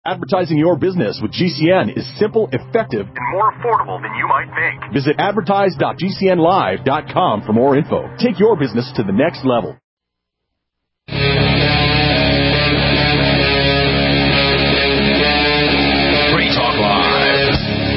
Advertising your business with GCN is simple, effective, and more affordable than you might think. Visit advertise.gcnlive.com for more info. Take your business to the next level. Free Talk Live.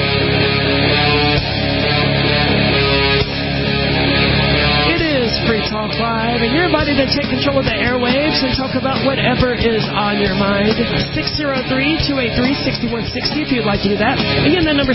It is Free Talk Live, and you're invited to take control of the airwaves and talk about whatever is on your mind. 603-283-6160 if you'd like to do that. Again, the number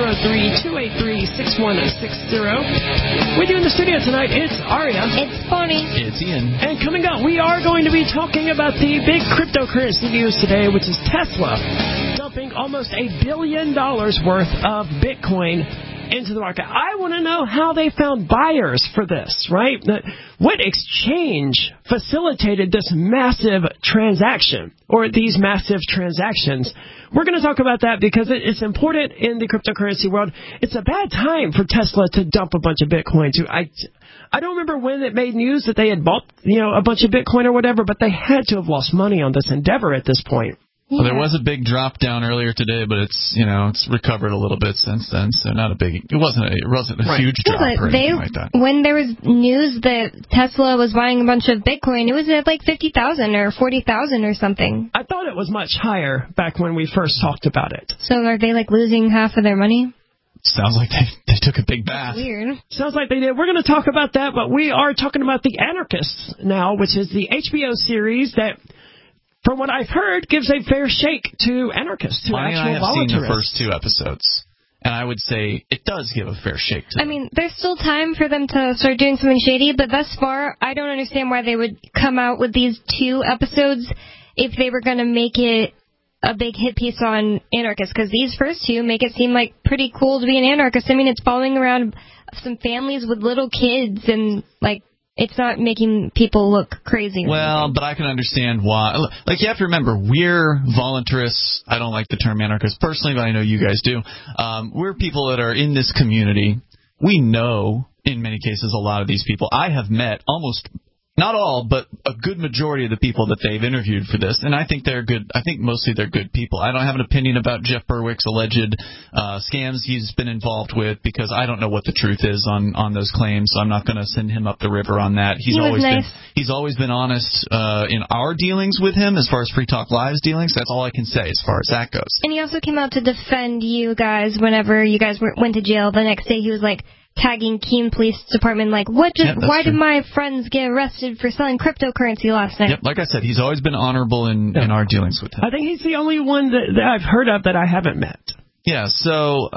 603-283-6160. With you in the studio tonight, it's Aria. It's Bonnie. It's Ian. And coming up, we are going to be talking about the big cryptocurrency news today, which is Tesla dumping almost $1 billion worth of Bitcoin into the market. I want to know how they found buyers for this, right? What exchange facilitated this massive transaction or these massive transactions? We're going to talk about that because it's important in the cryptocurrency world. It's a bad time for Tesla to dump a bunch of Bitcoin too. I don't remember when it made news that they had bought, a bunch of Bitcoin or whatever, but they had to have lost money on this endeavor at this point. Well, there was a big drop down earlier today, but it's recovered a little bit since then. So not a big. It wasn't a huge drop or anything like that. When there was news that Tesla was buying a bunch of Bitcoin, it was at like 50,000 or 40,000 or something. I thought it was much higher back when we first talked about it. So are they like losing half of their money? Sounds like they took a big bath. Weird. Sounds like they did. We're going to talk about that, but we are talking about The Anarchists now, which is the HBO series that, from what I've heard, gives a fair shake to anarchists, to actual I have voluntarists. seen the first 2 episodes, and I would say it does give a fair shake to them. I mean, there's still time for them to start doing something shady, but thus far, I don't understand why they would come out with these 2 episodes if they were going to make it a big hit piece on anarchists, because these first 2 make it seem like pretty cool to be an anarchist. I mean, it's following around some families with little kids, and, it's not making people look crazy. Well, but I can understand why. You have to remember, we're voluntarists. I don't like the term anarchist personally, but I know you guys do. We're people that are in this community. We know, in many cases, a lot of these people. I have met almost, not all, but a good majority of the people that they've interviewed for this, and I think they're good. I think mostly they're good people. I don't have an opinion about Jeff Berwick's alleged scams he's been involved with, because I don't know what the truth is on those claims, so I'm not going to send him up the river on that. He's always been honest in our dealings with him as far as Free Talk Live's dealings. That's all I can say as far as that goes. And he also came out to defend you guys whenever you guys went to jail. The next day he was like, tagging Keene Police Department, why did my friends get arrested for selling cryptocurrency last night? Yep, like I said, he's always been honorable in our dealings with him. I think he's the only one that I've heard of that I haven't met. Yeah, so,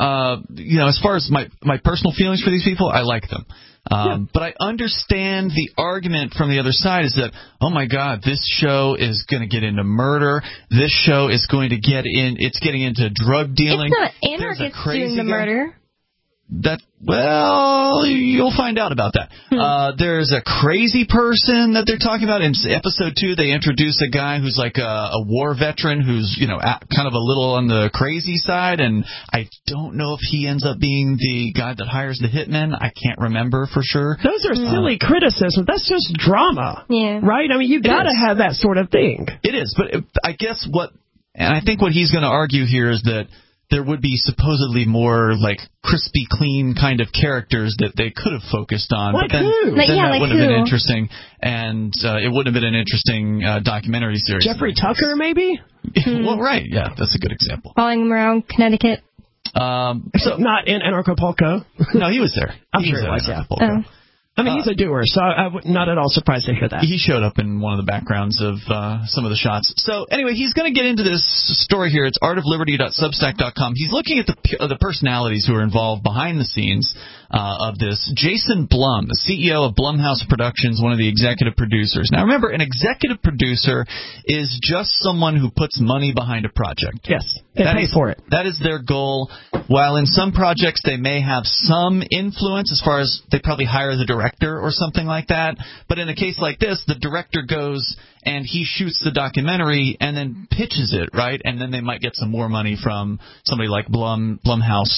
as far as my personal feelings for these people, I like them. But I understand the argument from the other side is that, oh my God, this show is going to get into murder. This show is going to it's getting into drug dealing. It's not anarchists doing the murder. You'll find out about that. There's a crazy person that they're talking about. In episode 2, they introduce a guy who's like a war veteran who's, kind of a little on the crazy side, and I don't know if he ends up being the guy that hires the hitmen. I can't remember for sure. Those are silly criticisms. That's just drama, right? I mean, you got to have that sort of thing. It is, but I guess I think what he's going to argue here is that there would be supposedly more crispy, clean kind of characters that they could have focused on. Like but then, who? That wouldn't have been interesting, and it wouldn't have been an interesting documentary series. Jeffrey Tucker, maybe? Well, right, yeah, that's a good example. Following him around Connecticut. So not in Anarchapulco. No, he was there. I'm sure he was, yeah. I mean, he's a doer, so I'm not at all surprised to hear that. He showed up in one of the backgrounds of some of the shots. So, anyway, he's going to get into this story here. It's artofliberty.substack.com. He's looking at the personalities who are involved behind the scenes of this. Jason Blum, the CEO of Blumhouse Productions, one of the executive producers. Now, remember, an executive producer is just someone who puts money behind a project. Yes, they pay for it. That is their goal. While in some projects they may have some influence as far as they probably hire the director or something like that. But in a case like this, the director goes and he shoots the documentary and then pitches it, right? And then they might get some more money from somebody like Blumhouse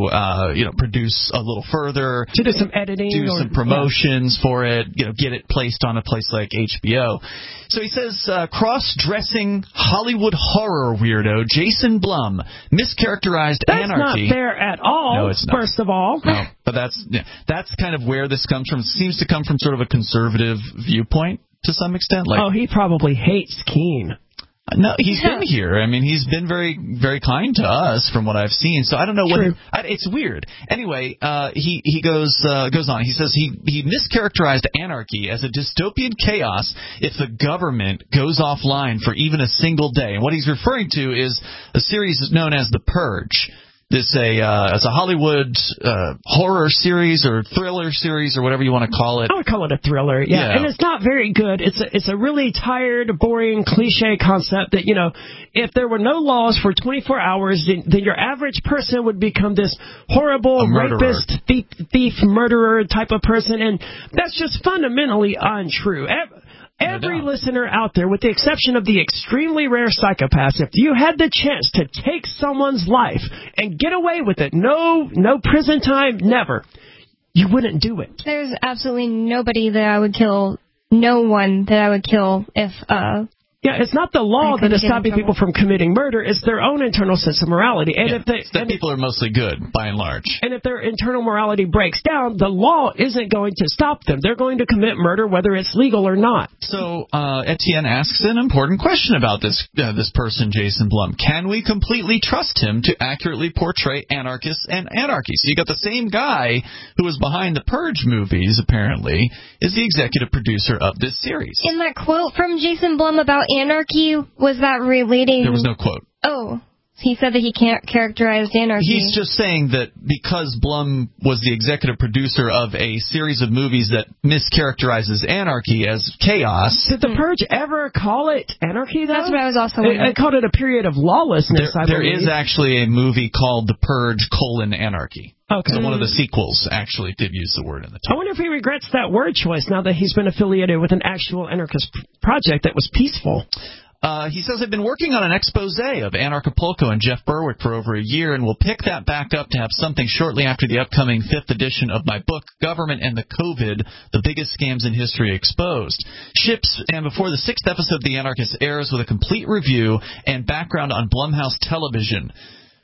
to produce a little further, to do some editing, do some promotions for it, get it placed on a place like HBO. So he says, cross-dressing Hollywood horror weirdo Jason Blum mischaracterized anarchy. That's not fair at all. No, it's not. First of all, no, but that's kind of where this comes from. It seems to come from sort of a conservative viewpoint to some extent. He probably hates Keene. No, he's been here. I mean, he's been very, very kind to us from what I've seen. So I don't know it's weird. Anyway, he goes on. He says he mischaracterized anarchy as a dystopian chaos if the government goes offline for even a single day. And what he's referring to is a series known as The Purge. It's a Hollywood horror series or thriller series or whatever you want to call it. I would call it a thriller, yeah. And it's not very good. It's a really tired, boring, cliche concept that, if there were no laws for 24 hours, then your average person would become this horrible rapist, thief, murderer type of person, and that's just fundamentally untrue. Every listener out there, with the exception of the extremely rare psychopaths, if you had the chance to take someone's life and get away with it, no prison time, never, you wouldn't do it. There's absolutely nobody that I would kill, no one that I would kill if... Yeah, it's not the law that is stopping people from committing murder. It's their own internal sense of morality. And people are mostly good, by and large. And if their internal morality breaks down, the law isn't going to stop them. They're going to commit murder whether it's legal or not. So Etienne asks an important question about this person, Jason Blum. Can we completely trust him to accurately portray anarchists and anarchy? So you got the same guy who was behind the Purge movies, apparently, is the executive producer of this series. In that quote from Jason Blum about anarchy, was that relating... There was no quote. Oh, he said that he can't characterize anarchy. He's just saying that because Blum was the executive producer of a series of movies that mischaracterizes anarchy as chaos... Did The Purge ever call it anarchy, though? That's what I was also wondering. It called it a period of lawlessness, I believe. There is actually a movie called The Purge: Anarchy. Okay. So one of the sequels actually did use the word in the title. I wonder if he regrets that word choice now that he's been affiliated with an actual anarchist project that was peaceful. He says, I've been working on an expose of Anarchapulco and Jeff Berwick for over a year, and will pick that back up to have something shortly after the upcoming 5th edition of my book, Government and the COVID, The Biggest Scams in History Exposed. Ships, and before the 6th episode of The Anarchist airs with a complete review and background on Blumhouse Television.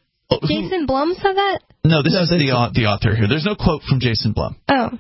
Jason Blum said that? No, this is the author here. There's no quote from Jason Blum.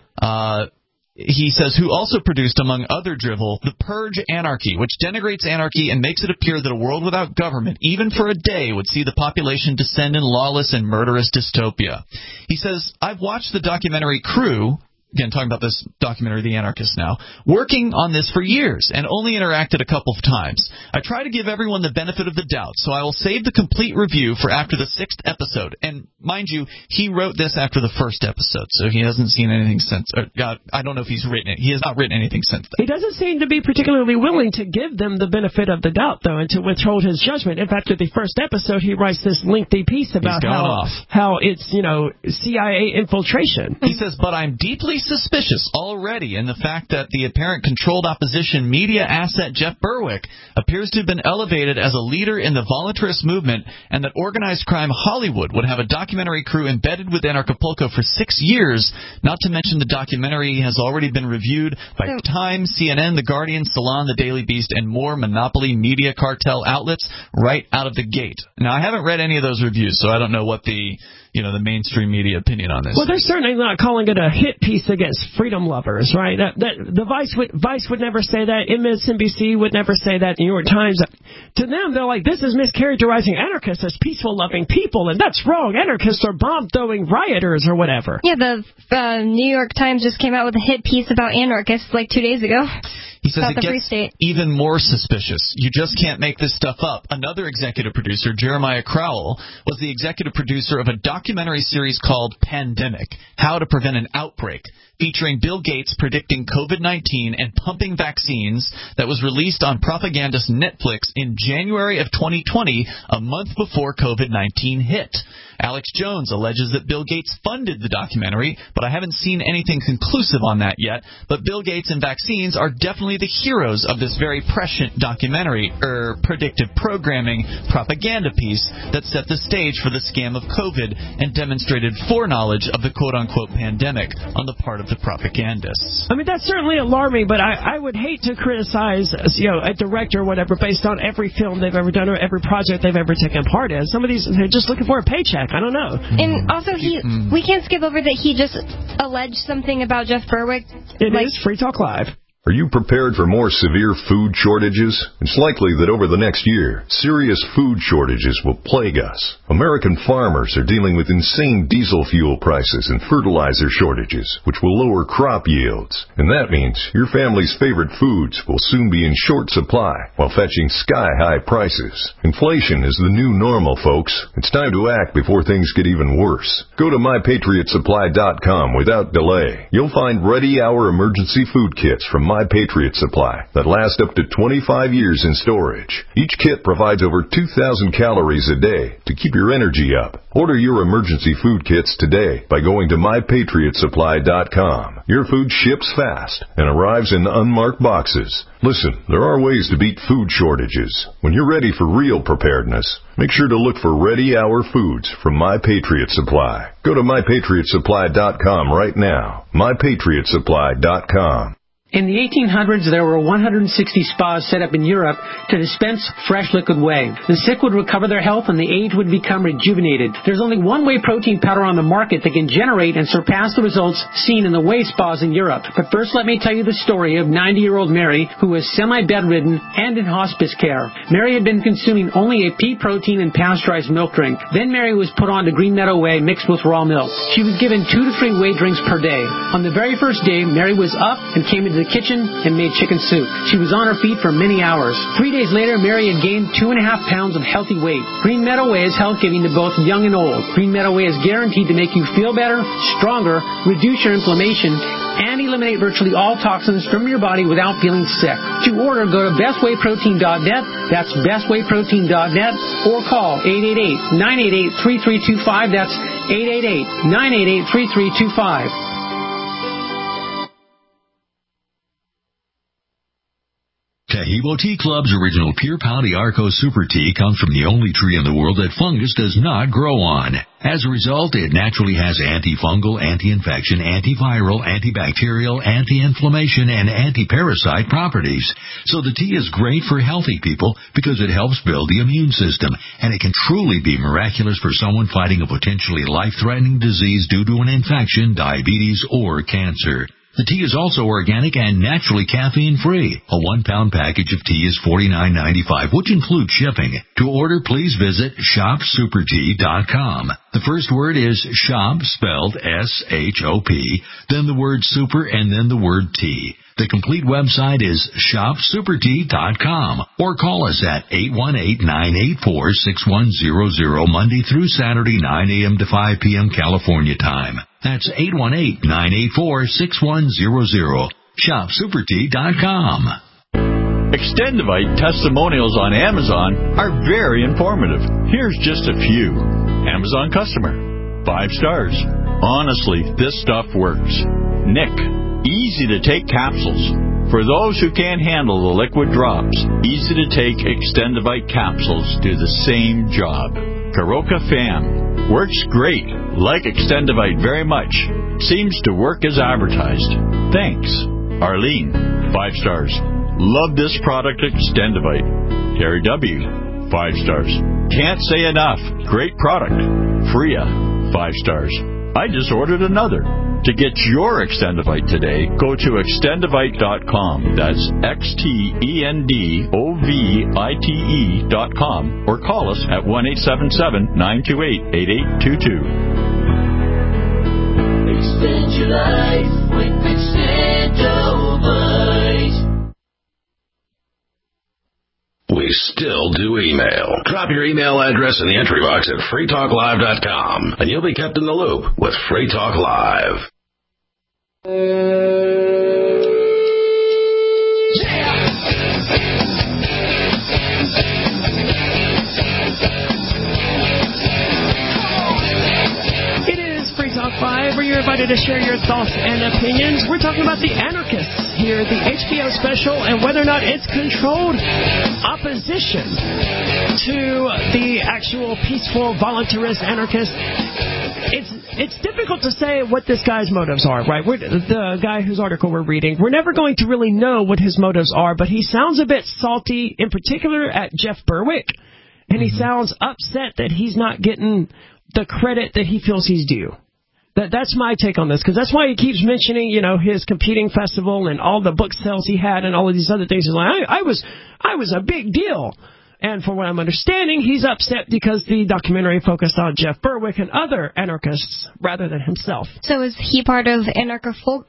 Oh. He says, who also produced, among other drivel, The Purge Anarchy, which denigrates anarchy and makes it appear that a world without government, even for a day, would see the population descend in lawless and murderous dystopia. He says, I've watched the documentary Crew, again, talking about this documentary, The Anarchist now, working on this for years and only interacted a couple of times. I try to give everyone the benefit of the doubt, so I will save the complete review for after the 6th episode. And mind you, he wrote this after the 1st episode, so he hasn't seen anything since. I don't know if he's written it. He has not written anything since then. He doesn't seem to be particularly willing to give them the benefit of the doubt, though, and to withhold his judgment. In fact, after the 1st episode, he writes this lengthy piece about how it's, CIA infiltration. He says, but I'm deeply suspicious already in the fact that the apparent controlled opposition media asset Jeff Berwick appears to have been elevated as a leader in the voluntarist movement, and that organized crime Hollywood would have a documentary crew embedded with Anarchapulco for 6 years, not to mention the documentary has already been reviewed by Time, CNN, The Guardian, Salon, The Daily Beast, and more monopoly media cartel outlets right out of the gate. Now, I haven't read any of those reviews, so I don't know what the mainstream media opinion on this. Well, they're certainly not calling it a hit piece against freedom lovers, right? The Vice would never say that. MSNBC would never say that. New York Times. To them, they're like, this is mischaracterizing anarchists as peaceful, loving people, and that's wrong. Anarchists are bomb-throwing rioters or whatever. Yeah, the New York Times just came out with a hit piece about anarchists like 2 days ago. He says it gets even more suspicious. You just can't make this stuff up. Another executive producer, Jeremiah Crowell, was the executive producer of a documentary series called Pandemic, How to Prevent an Outbreak, featuring Bill Gates predicting COVID-19 and pumping vaccines, that was released on propagandist Netflix in January of 2020, a month before COVID-19 hit. Alex Jones alleges that Bill Gates funded the documentary, but I haven't seen anything conclusive on that yet. But Bill Gates and vaccines are definitely seemingly the heroes of this very prescient documentary, predictive programming propaganda piece that set the stage for the scam of COVID and demonstrated foreknowledge of the quote-unquote pandemic on the part of the propagandists. I mean, that's certainly alarming, but I would hate to criticize, a director or whatever based on every film they've ever done or every project they've ever taken part in. Some of these, they're just looking for a paycheck. I don't know. And also, we can't skip over that he just alleged something about Jeff Berwick. It is Free Talk Live. Are you prepared for more severe food shortages? It's likely that over the next year, serious food shortages will plague us. American farmers are dealing with insane diesel fuel prices and fertilizer shortages, which will lower crop yields. And that means your family's favorite foods will soon be in short supply while fetching sky-high prices. Inflation is the new normal, folks. It's time to act before things get even worse. Go to MyPatriotSupply.com without delay. You'll find Ready Hour emergency food kits from My Patriot Supply that last up to 25 years in storage. Each kit provides over 2,000 calories a day to keep your energy up. Order your emergency food kits today by going to MyPatriotSupply.com. Your food ships fast and arrives in unmarked boxes. Listen, there are ways to beat food shortages. When you're ready for real preparedness, make sure to look for Ready Hour foods from My Patriot Supply. Go to MyPatriotSupply.com right now. MyPatriotSupply.com. In the 1800s, there were 160 spas set up in Europe to dispense fresh liquid whey. The sick would recover their health and the aged would become rejuvenated. There's only one whey protein powder on the market that can generate and surpass the results seen in the whey spas in Europe. But first, let me tell you the story of 90-year-old Mary, who was semi-bedridden and in hospice care. Mary had been consuming only a pea protein and pasteurized milk drink. Then Mary was put on to Green Meadow Whey mixed with raw milk. She was given 2 to 3 whey drinks per day. On the very first day, Mary was up and came into the kitchen and made chicken soup. She was on her feet for many hours. 3 days later, Mary had gained 2.5 pounds of healthy weight. Green Meadow Whey is health-giving to both young and old. Green Meadow Whey is guaranteed to make you feel better, stronger, reduce your inflammation, and eliminate virtually all toxins from your body without feeling sick. To order, go to bestwayprotein.net. That's bestwayprotein.net, or call 888-988-3325. That's 888-988-3325. Taheebo Tea Club's original Pure Pau d'Arco Super Tea comes from the only tree in the world that fungus does not grow on. As a result, it naturally has antifungal, anti-infection, antiviral, antibacterial, anti-inflammation, and anti-parasite properties. So the tea is great for healthy people because it helps build the immune system, and it can truly be miraculous for someone fighting a potentially life-threatening disease due to an infection, diabetes, or cancer. The tea is also organic and naturally caffeine-free. A 1-pound package of tea is $49.95, which includes shipping. To order, please visit shopsupertea.com. The first word is shop, spelled S-H-O-P, then the word super, and then the word tea. The complete website is shopsupertea.com, or call us at 818-984-6100 Monday through Saturday, 9 a.m. to 5 p.m. California time. That's 818-984-6100. shopsupertea.com. Extendivite testimonials on Amazon are very informative. Here's just a few. Amazon customer. 5 stars. Honestly, this stuff works. Nick. Easy to take capsules. For those who can't handle the liquid drops, easy to take Extendivite capsules do the same job. Karoka Fam. Works great. Like Extendivite very much. Seems to work as advertised. Thanks. Arlene. 5 stars. Love this product Extendivite. Terry W. 5 stars. Can't say enough. Great product. Freya. 5 stars. I just ordered another. To get your Extendivite today, go to Extendivite.com. That's XTENDOVITE.com, or call us at 1-877-928-8822. Extend your life with Extendovite. We still do email. Drop your email address in the entry box at freetalklive.com, and you'll be kept in the loop with Free Talk Live. It is Free Talk Live, where you're invited to share your thoughts and opinions. We're talking about the anarchists here, the HBO special, and whether or not it's controlled opposition to the actual peaceful voluntarist anarchist. It's difficult to say what this guy's motives are, right? The guy whose article we're reading, we're never going to really know what his motives are, but he sounds a bit salty, in particular at Jeff Berwick, and he sounds upset that he's not getting the credit that he feels he's due. That's my take on this, because that's why he keeps mentioning, his competing festival and all the book sales he had and all of these other things. He's like, I was a big deal. And from what I'm understanding, he's upset because the documentary focused on Jeff Berwick and other anarchists rather than himself. So is he part of Anarchaforco?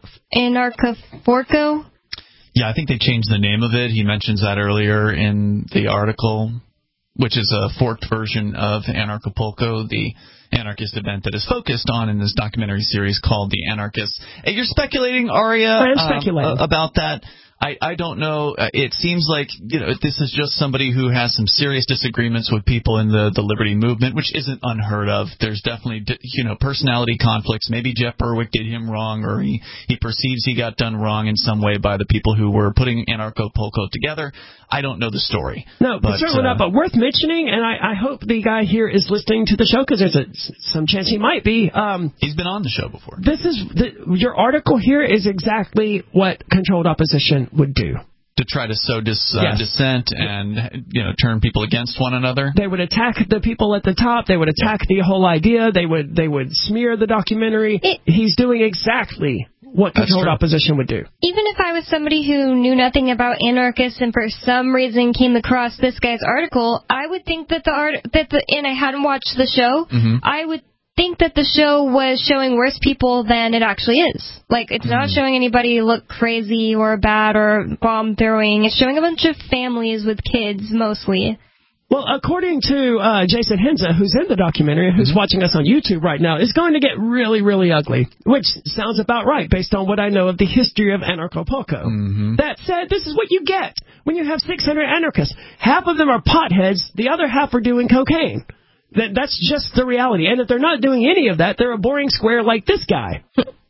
Yeah, I think they changed the name of it. He mentions that earlier in the article, which is a forked version of Anarchapulco, the anarchist event that is focused on in this documentary series called The Anarchists. You're speculating, Aria, I'm speculating about that. I don't know. It seems like this is just somebody who has some serious disagreements with people in the liberty movement, which isn't unheard of. There's definitely personality conflicts. Maybe Jeff Berwick did him wrong, or he perceives he got done wrong in some way by the people who were putting Anarchapulco together. I don't know the story. No, but certainly not. But worth mentioning, and I hope the guy here is listening to the show, because there's some chance he might be. He's been on the show before. Your article here is exactly what controlled opposition would do. To try to sow dissent and turn people against one another. They would attack the people at the top. They would attack the whole idea. They would smear the documentary. He's doing exactly what controlled opposition would do. Even if I was somebody who knew nothing about anarchists and for some reason came across this guy's article, I would think that and I hadn't watched the show, I would think that the show was showing worse people than it actually is. Like, it's not showing anybody look crazy or bad or bomb throwing. It's showing a bunch of families with kids, mostly. Well, according to Jason Henza, who's in the documentary, who's watching us on YouTube right now, it's going to get really, really ugly, which sounds about right based on what I know of the history of Anarchapulco. That said, this is what you get when you have 600 anarchists. Half of them are potheads, the other half are doing cocaine. That's just the reality. And if they're not doing any of that, they're a boring square like this guy.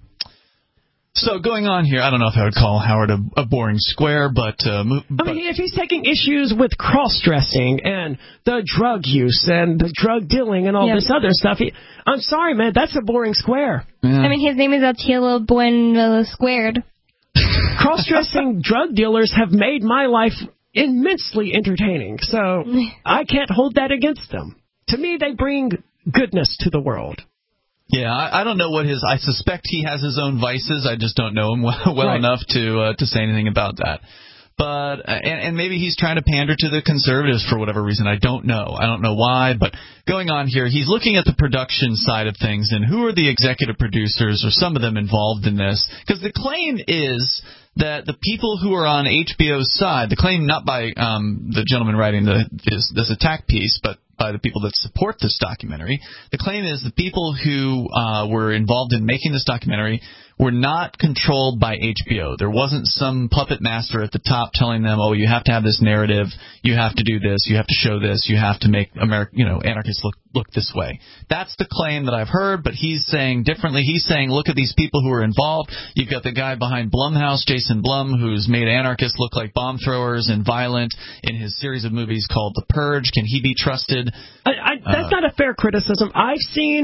So going on here, I don't know if I would call Howard a boring square, but if he's taking issues with cross-dressing and the drug use and the drug dealing and all this other stuff, I'm sorry, man, that's a boring square. Yeah. I mean, his name is Attila Bueno Squared. Cross-dressing drug dealers have made my life immensely entertaining, so I can't hold that against them. To me, they bring goodness to the world. Yeah, I don't know what I suspect he has his own vices. I just don't know him well enough to say anything about that. But and maybe he's trying to pander to the conservatives for whatever reason. I don't know. I don't know why. But going on here, he's looking at the production side of things and who are the executive producers or some of them involved in this. Because the claim is that the people who are on HBO's side, the claim not by the gentleman writing this attack piece, but by the people that support this documentary, the claim is the people who were involved in making this documentary were not controlled by HBO. There wasn't some puppet master at the top telling them, oh, you have to have this narrative, you have to do this, you have to show this, you have to make anarchists look this way. That's the claim that I've heard, but he's saying differently. He's saying, look at these people who are involved. You've got the guy behind Blumhouse, Jason Blum, who's made anarchists look like bomb throwers and violent in his series of movies called The Purge. Can he be trusted? That's not a fair criticism. I've seen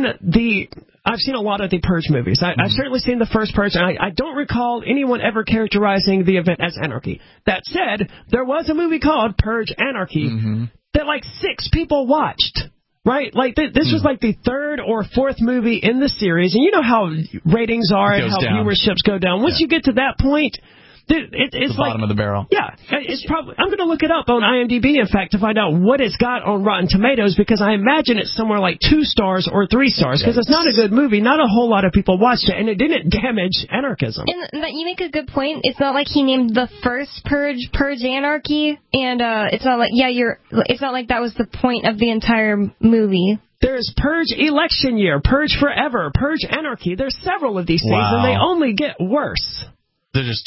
a lot of the Purge movies. I've certainly seen the first Purge, and I don't recall anyone ever characterizing the event as anarchy. That said, there was a movie called Purge Anarchy that like 6 people watched. Right? Like, this was like the 3rd or 4th movie in the series, and you know how ratings are and how viewerships go down. Once you get to that point, it's the bottom of the barrel. Yeah, it's probably. I'm going to look it up on IMDb, in fact, to find out what it's got on Rotten Tomatoes, because I imagine it's somewhere like 2 stars or 3 stars, because it's not a good movie. Not a whole lot of people watched it, and it didn't damage anarchism. And you make a good point. It's not like he named the first Purge Anarchy, and it's not like it's not like that was the point of the entire movie. There's Purge Election Year, Purge Forever, Purge Anarchy. There's several of these things, and they only get worse. They're just cheap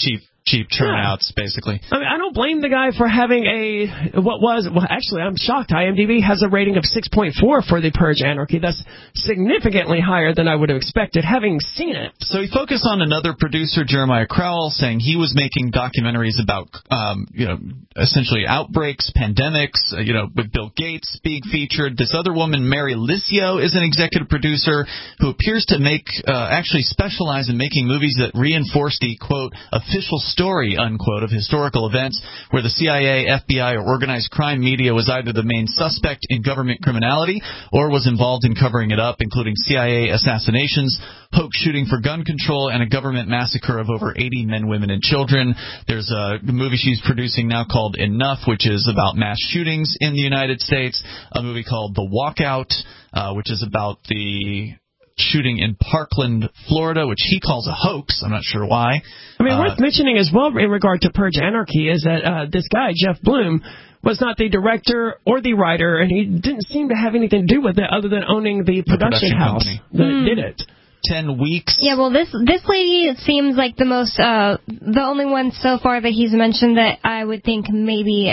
cheap turnouts, basically. I mean, I don't blame the guy for having actually, I'm shocked. IMDb has a rating of 6.4 for The Purge Anarchy. That's significantly higher than I would have expected, having seen it. So he focused on another producer, Jeremiah Crowell, saying he was making documentaries about, essentially outbreaks, pandemics, with Bill Gates being featured. This other woman, Mary Licio, is an executive producer who appears to actually specialize in making movies that reinforce the, quote, official story, unquote, of historical events where the CIA, FBI, or organized crime media was either the main suspect in government criminality or was involved in covering it up, including CIA assassinations, hoax shooting for gun control, and a government massacre of over 80 men, women, and children. There's a movie she's producing now called Enough, which is about mass shootings in the United States, a movie called The Walkout, which is about the shooting in Parkland, Florida, which he calls a hoax. I'm not sure why. I mean, worth mentioning as well in regard to Purge Anarchy is that this guy, Jeff Bloom, was not the director or the writer, and he didn't seem to have anything to do with it other than owning the production house that did it. 10 weeks. Yeah, well, this lady seems like the only one so far that he's mentioned that I would think maybe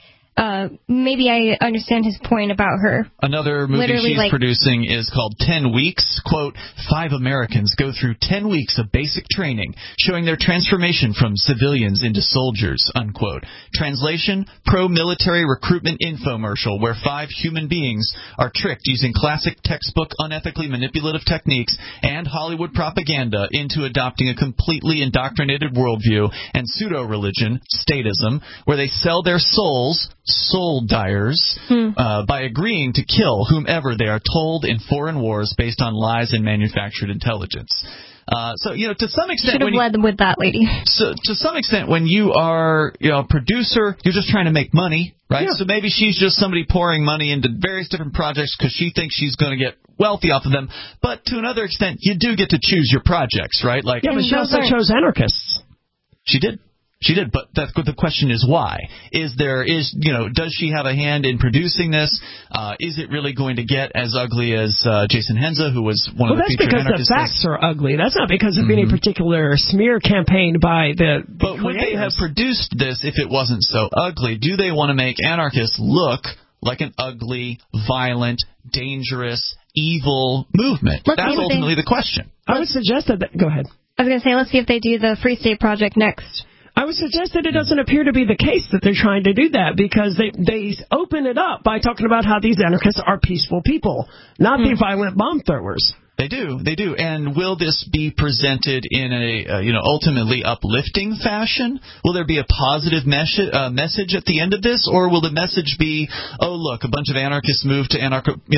I understand his point about her. Another movie she's producing is called 10 Weeks. Quote, 5 Americans go through 10 weeks of basic training, showing their transformation from civilians into soldiers, unquote. Translation, pro-military recruitment infomercial where 5 human beings are tricked using classic textbook unethically manipulative techniques and Hollywood propaganda into adopting a completely indoctrinated worldview and pseudo-religion, statism, where they sell their souls, soul dyers, by agreeing to kill whomever they are told in foreign wars based on lies and manufactured intelligence. So, to some extent... Should have led with that lady. So, to some extent, when you are, a producer, you're just trying to make money, right? Yeah. So maybe she's just somebody pouring money into various different projects because she thinks she's going to get wealthy off of them. But to another extent, you do get to choose your projects, right? Like, yeah, but she also chose anarchists. She did. She did, but the question is why? Does she have a hand in producing this? Is it really going to get as ugly as Jason Henza, who was one of the featured anarchists? Well, that's because the facts are ugly. That's not because of any particular smear campaign by the But would they have produced this if it wasn't so ugly? Do they want to make anarchists look like an ugly, violent, dangerous, evil movement? That's ultimately the question. I would suggest that... Go ahead. I was going to say, let's see if they do the Free State Project next. I would suggest that it doesn't appear to be the case that they're trying to do that because they open it up by talking about how these anarchists are peaceful people, not the violent bomb throwers. They do. And will this be presented in a ultimately uplifting fashion? Will there be a positive message at the end of this, or will the message be, oh look, a bunch of anarchists moved to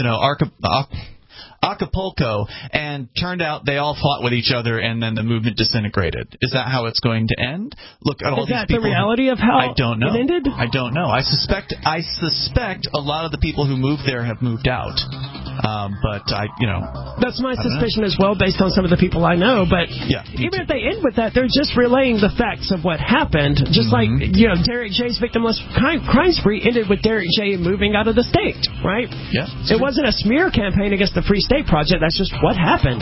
Acapulco, and turned out they all fought with each other, and then the movement disintegrated? Is that how it's going to end? Look at all these people. Is that the reality of how it ended? I don't know. I suspect a lot of the people who moved there have moved out. That's my suspicion as well, based on some of the people I know. But even if they end with that, they're just relaying the facts of what happened. Just like Derek J's victimless crime spree ended with Derek J moving out of the state, right? Yeah. It wasn't a smear campaign against the Free State Project. That's just what happened.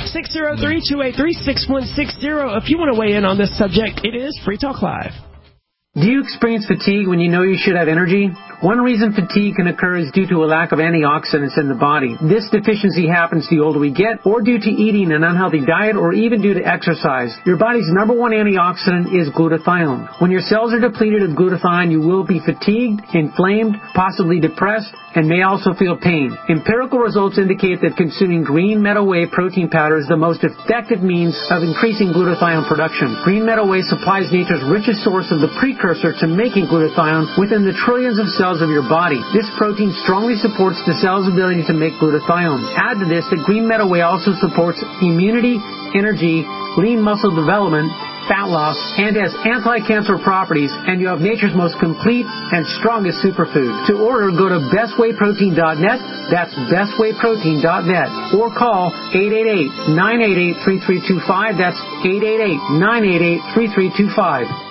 603-283-6160. If you want to weigh in on this subject, it is Free Talk Live. Do you experience fatigue when you know you should have energy? One reason fatigue can occur is due to a lack of antioxidants in the body. This deficiency happens the older we get, or due to eating an unhealthy diet, or even due to exercise. Your body's number one antioxidant is glutathione. When your cells are depleted of glutathione, you will be fatigued, inflamed, possibly depressed, and may also feel pain. Empirical results indicate that consuming green meadow whey protein powder is the most effective means of increasing glutathione production. Green meadow whey supplies nature's richest source of the precursor to making glutathione within the trillions of cells of your body. This protein strongly supports the cell's ability to make glutathione. Add to this that green meadow whey also supports immunity, energy, lean muscle development, fat loss, and has anti-cancer properties, and you have nature's most complete and strongest superfood. To order, go to bestwayprotein.net, that's bestwayprotein.net, or call 888-988-3325, that's 888-988-3325.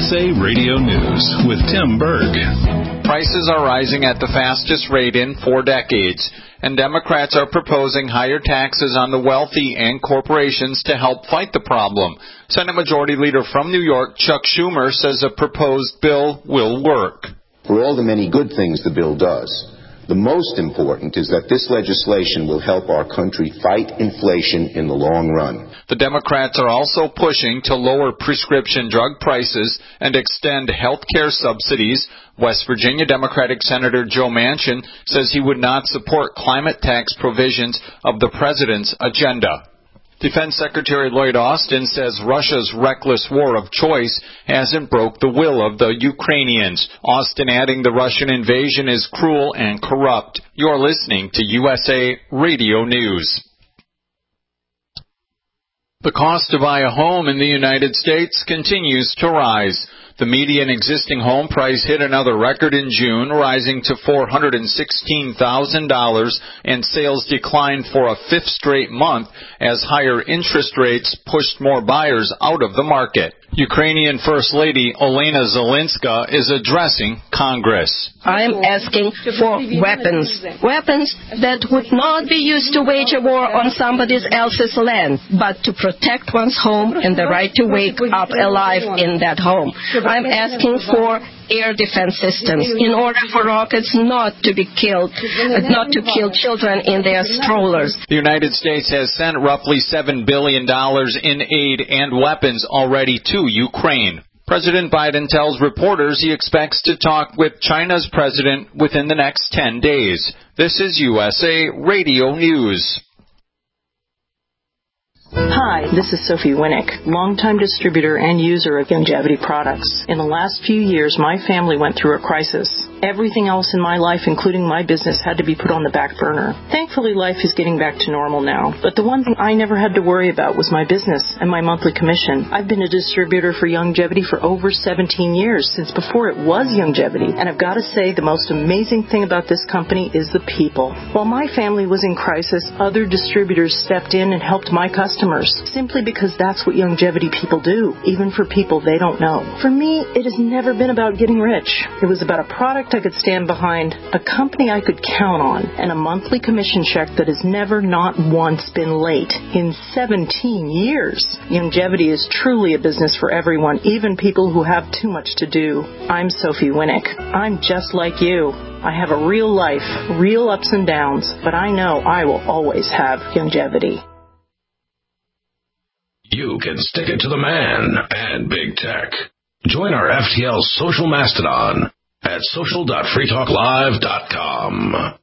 USA Radio News with Tim Berg. Prices are rising at the fastest rate in 4 decades, and Democrats are proposing higher taxes on the wealthy and corporations to help fight the problem. Senate Majority Leader from New York, Chuck Schumer, says a proposed bill will work. For all the many good things the bill does, the most important is that this legislation will help our country fight inflation in the long run. The Democrats are also pushing to lower prescription drug prices and extend health care subsidies. West Virginia Democratic Senator Joe Manchin says he would not support climate tax provisions of the president's agenda. Defense Secretary Lloyd Austin says Russia's reckless war of choice hasn't broke the will of the Ukrainians. Austin adding the Russian invasion is cruel and corrupt. You're listening to USA Radio News. The cost to buy a home in the United States continues to rise. The median existing home price hit another record in June, rising to $416,000, and sales declined for a 5th straight month as higher interest rates pushed more buyers out of the market. Ukrainian First Lady Olena Zelenska is addressing Congress. I am asking for weapons that would not be used to wage a war on somebody else's land, but to protect one's home and the right to wake up alive in that home. I'm asking for air defense systems in order for rockets not to kill children in their strollers. The United States has sent roughly $7 billion in aid and weapons already to Ukraine. President Biden tells reporters he expects to talk with China's president within the next 10 days. This is USA Radio News. Hi, this is Sophie Winnick, longtime distributor and user of Youngevity products. In the last few years, my family went through a crisis. Everything else in my life, including my business, had to be put on the back burner. Thankfully, life is getting back to normal now. But the one thing I never had to worry about was my business and my monthly commission. I've been a distributor for Youngevity for over 17 years, since before it was Youngevity. And I've got to say, the most amazing thing about this company is the people. While my family was in crisis, other distributors stepped in and helped my customers, simply because that's what Youngevity people do, even for people they don't know. For me, it has never been about getting rich. It was about a product I could stand behind, a company I could count on, and a monthly commission check that has never, not once, been late in 17 years. Youngevity is truly a business for everyone, even people who have too much to do. I'm Sophie Winnick. I'm just like you. I have a real life, real ups and downs, but I know I will always have Youngevity. You can stick it to the man and big tech. Join our FTL social mastodon at social.freetalklive.com.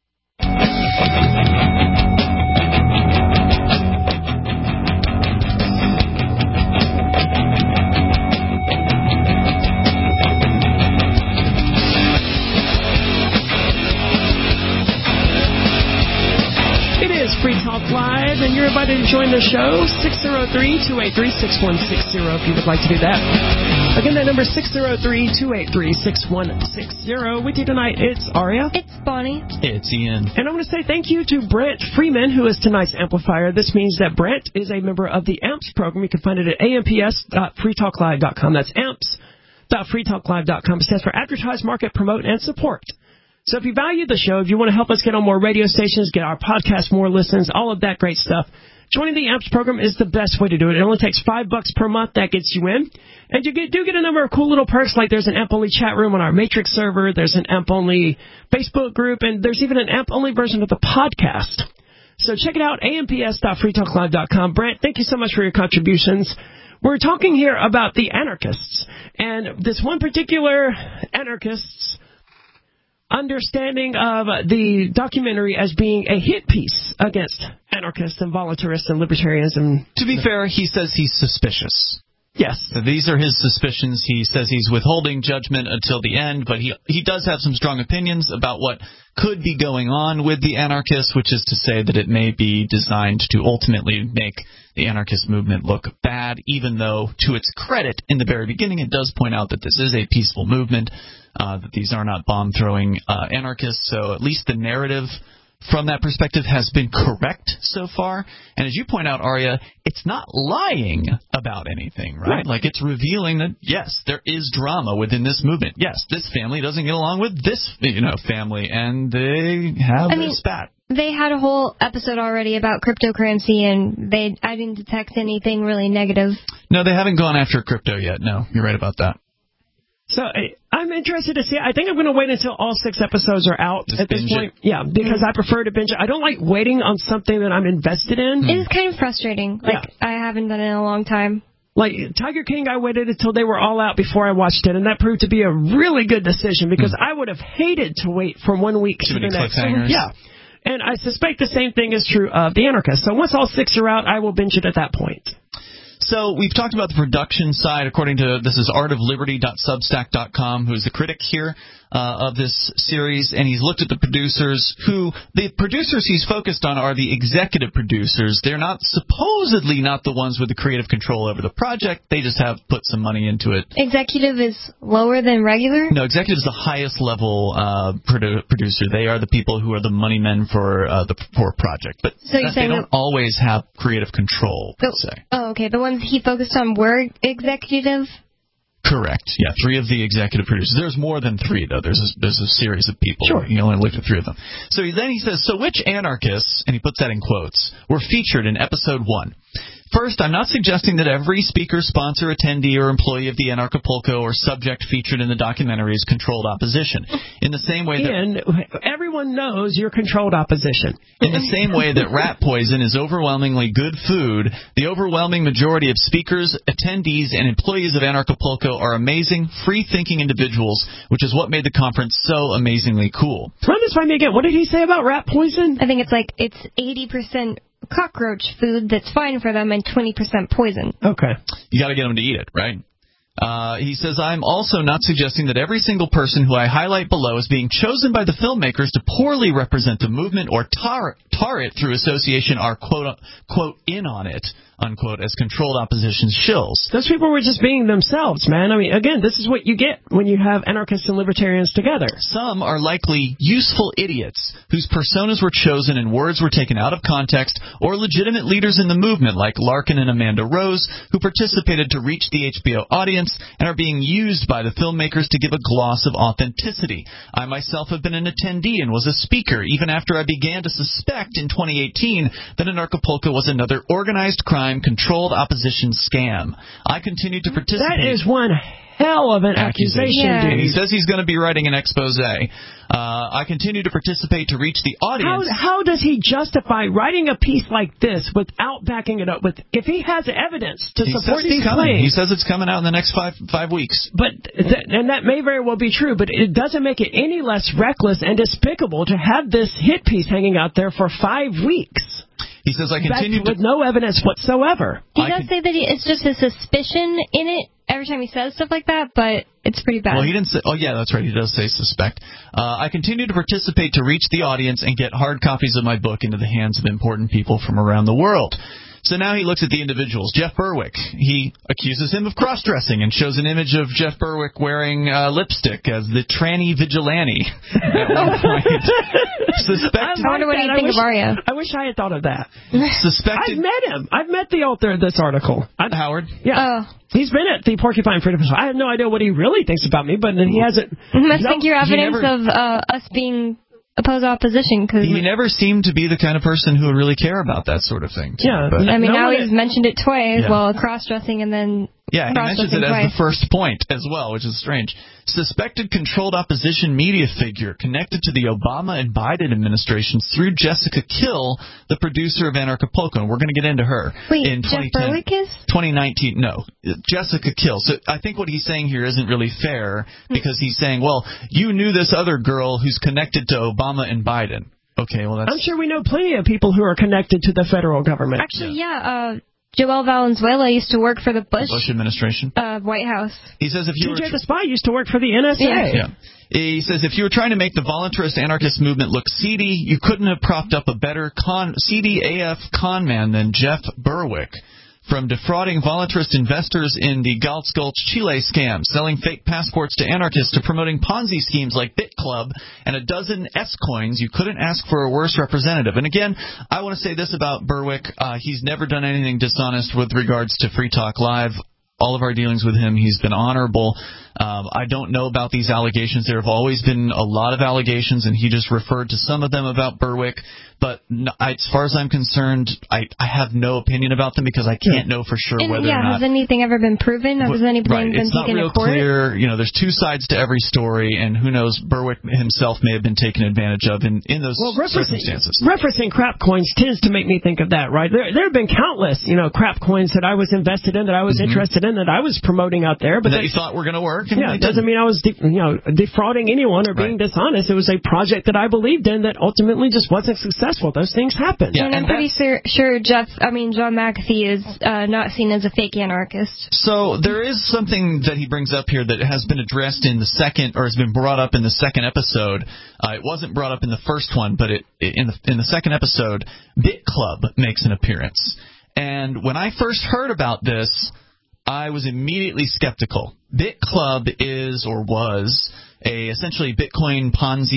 Free Talk Live, and you're invited to join the show, 603-283-6160 if you would like to do that. Again, that number is 603-283-6160. With you tonight, it's Aria. It's Bonnie. It's Ian. And I want to say thank you to Brent Freeman, who is tonight's amplifier. This means that Brent is a member of the AMPS program. You can find it at amps.freetalklive.com. That's amps.freetalklive.com. It stands for Advertise, Market, Promote, and Support. So if you value the show, if you want to help us get on more radio stations, get our podcast more listens, all of that great stuff, joining the AMPS program is the best way to do it. It only takes $5 per month. That gets you in. And you do get a number of cool little perks, like there's an AMP-only chat room on our Matrix server, there's an AMP-only Facebook group, and there's even an AMP-only version of the podcast. So check it out, amps.freetalklive.com. Brent, thank you so much for your contributions. We're talking here about the anarchists, and this one particular anarchist's understanding of the documentary as being a hit piece against anarchists and voluntarists and libertarians. And to be fair, he says he's suspicious. Yes. So these are his suspicions. He says he's withholding judgment until the end, but he does have some strong opinions about what could be going on with the anarchists, which is to say that it may be designed to ultimately make the anarchist movement look bad, even though, to its credit, in the very beginning, it does point out that this is a peaceful movement, that these are not bomb-throwing anarchists. So at least the narrative from that perspective has been correct so far. And as you point out, Arya, it's not lying about anything, right? Like, it's revealing that, yes, there is drama within this movement. Yes, this family doesn't get along with this, family, and they have a spat. They had a whole episode already about cryptocurrency, and I didn't detect anything really negative. No, they haven't gone after crypto yet. No, you're right about that. So I'm interested to see. I think I'm going to wait until all 6 episodes are out at this point. Yeah, because I prefer to binge it. I don't like waiting on something that I'm invested in. It is kind of frustrating. I haven't done it in a long time. Like Tiger King, I waited until they were all out before I watched it, and that proved to be a really good decision because I would have hated to wait from 1 week to the next. Yeah. And I suspect the same thing is true of The Anarchist. So once all 6 are out, I will binge it at that point. So we've talked about the production side. According to, this is artofliberty.substack.com, who's the critic here of this series, and he's looked at the producers the producers he's focused on are the executive producers. They're supposedly not the ones with the creative control over the project. They just have put some money into it. Executive is lower than regular? No, executive is the highest level producer. They are the people who are the money men for the project. But so you're saying they don't always have creative control, per se. Oh, okay. The ones he focused on were executive? Correct. Yeah, 3 of the executive producers. There's more than 3, though. There's a series of people. Sure. You only looked at 3 of them. So then he says, so which anarchists, and he puts that in quotes, were featured in episode 1? First, I'm not suggesting that every speaker, sponsor, attendee, or employee of the Anarchapulco or subject featured in the documentary is controlled opposition. In the same way that everyone knows you're controlled opposition. In the same way that rat poison is overwhelmingly good food, the overwhelming majority of speakers, attendees, and employees of Anarchapulco are amazing, free-thinking individuals, which is what made the conference so amazingly cool. Run this by me again. What did he say about rat poison? I think it's 80% cockroach food that's fine for them and 20% poison. Okay. You got to get them to eat it, right? He says, I'm also not suggesting that every single person who I highlight below is being chosen by the filmmakers to poorly represent the movement or tar it through association are, quote, in on it, unquote, as controlled opposition shills. Those people were just being themselves, man. I mean, again, this is what you get when you have anarchists and libertarians together. Some are likely useful idiots whose personas were chosen and words were taken out of context, or legitimate leaders in the movement like Larkin and Amanda Rose, who participated to reach the HBO audience and are being used by the filmmakers to give a gloss of authenticity. I myself have been an attendee and was a speaker even after I began to suspect in 2018 that Anarchapulco was another organized crime, controlled opposition scam. I continued to participate. That is one hell of an accusation, dude. And he says he's going to be writing an expose. I continue to participate to reach the audience. How does he justify writing a piece like this without backing it up with, if he has evidence to support these claims? He says it's coming out in the next five weeks. But and that may very well be true, but it doesn't make it any less reckless and despicable to have this hit piece hanging out there for 5 weeks. He says, I continue with no evidence whatsoever. He does say that it's just a suspicion in it every time he says stuff like that, but it's pretty bad. Well, he didn't say, oh, yeah, that's right. He does say suspect. I continue to participate to reach the audience and get hard copies of my book into the hands of important people from around the world. So now he looks at the individuals. Jeff Berwick, he accuses him of cross-dressing and shows an image of Jeff Berwick wearing lipstick as the tranny vigilante at one point. I wonder what do you think of Arya. I wish I had thought of that. Suspected. I've met him. I've met the author of this article. Howard? Yeah. He's been at the Porcupine Freedom Festival. I have no idea what he really thinks about me, but he hasn't. Must think you're evidence of us being oppose opposition. Cause he never seemed to be the kind of person who would really care about that sort of thing. Yeah. I mean, now he's mentioned it twice. Yeah. Well, cross-dressing and then yeah, he mentions it as the first point as well, which is strange. Suspected controlled opposition media figure connected to the Obama and Biden administrations through Jessica Kill, the producer of Anarchapulco. And we're going to get into her. Wait, in Jeff Berwick is? 2019. No, Jessica Kill. So I think what he's saying here isn't really fair because he's saying, well, you knew this other girl who's connected to Obama and Biden. Okay, well, that's... I'm sure we know plenty of people who are connected to the federal government. Actually, Joel Valenzuela used to work for the Bush administration. White House. He says if you TJ the Spy used to work for the NSA. Yeah. He says if you were trying to make the voluntarist anarchist movement look seedy, you couldn't have propped up a better seedy AF con man than Jeff Berwick. from defrauding voluntarist investors in the Galtz Gulch Chile scam, selling fake passports to anarchists, to promoting Ponzi schemes like BitClub and a dozen S-coins, you couldn't ask for a worse representative. And again, I want to say this about Berwick. He's never done anything dishonest with regards to Free Talk Live. All of our dealings with him, he's been honorable. I don't know about these allegations. There have always been a lot of allegations, and he just referred to some of them about Berwick. But as far as I'm concerned, I have no opinion about them because I can't know for sure whether or not. Has anything ever been proven? Has anything been taken to court? It's not real clear. There's two sides to every story, and who knows, Berwick himself may have been taken advantage of in those circumstances. Referencing crap coins tends to make me think of that, right? There have been countless, crap coins that I was invested in, that I was interested in, that I was promoting out there. But that you thought were going to work. It doesn't mean I was defrauding anyone or being dishonest. It was a project that I believed in that ultimately just wasn't successful. Those things happen. Yeah, and I'm pretty sure John McAfee is not seen as a fake anarchist. So there is something that he brings up here that has been addressed in the second, or has been brought up in the second episode. It wasn't brought up in the first one, but in the second episode, BitClub makes an appearance. And when I first heard about this, I was immediately skeptical. BitClub is, or was, essentially Bitcoin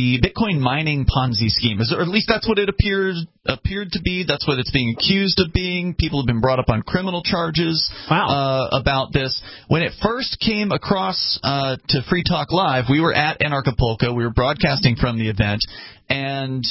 mining Ponzi scheme, or at least that's what it appeared to be. That's what it's being accused of being. People have been brought up on criminal charges about this. When it first came across to Free Talk Live, we were at Anarchapulco. We were broadcasting from the event, and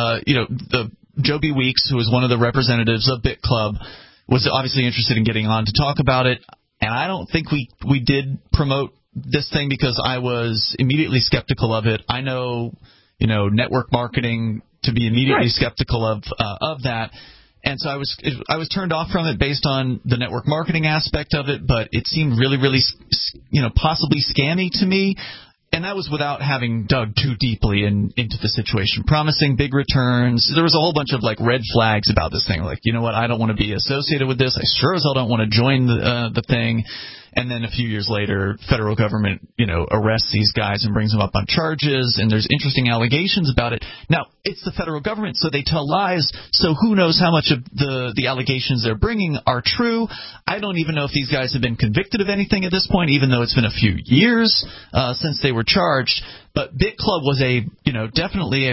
the Joby Weeks, who was one of the representatives of BitClub, was obviously interested in getting on to talk about it. And I don't think we did promote this thing because I was immediately skeptical of it. I know, network marketing to be immediately skeptical of that. And so I was turned off from it based on the network marketing aspect of it, but it seemed really, really, possibly scammy to me. And that was without having dug too deeply into the situation. Promising big returns. There was a whole bunch of red flags about this thing. Like, you know what? I don't want to be associated with this. I sure as hell don't want to join the thing. And then a few years later, federal government, arrests these guys and brings them up on charges. And there's interesting allegations about it. Now, it's the federal government, so they tell lies. So who knows how much of the allegations they're bringing are true. I don't even know if these guys have been convicted of anything at this point, even though it's been a few years since they were charged. But BitClub was definitely